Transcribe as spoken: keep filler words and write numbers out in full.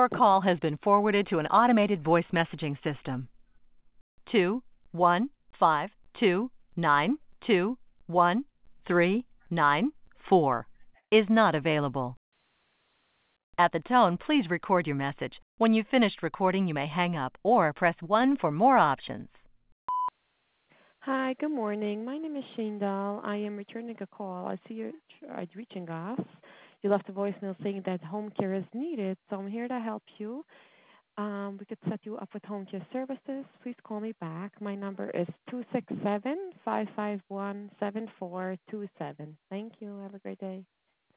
Your call has been forwarded to an automated voice messaging system. Two one five two nine two one three nine four is not available. At the tone, please record your message. When you've finished recording, you may hang up or press one for more options. Hi, good morning. My name is Shane Dahl. I am returning a call. I see you're tried reaching us. You left a voicemail saying that home care is needed, so I'm here to help you. Um, we could set you up with home care services. Please call me back. My number is two six seven, five five one, seven four two seven. Thank you. Have a great day.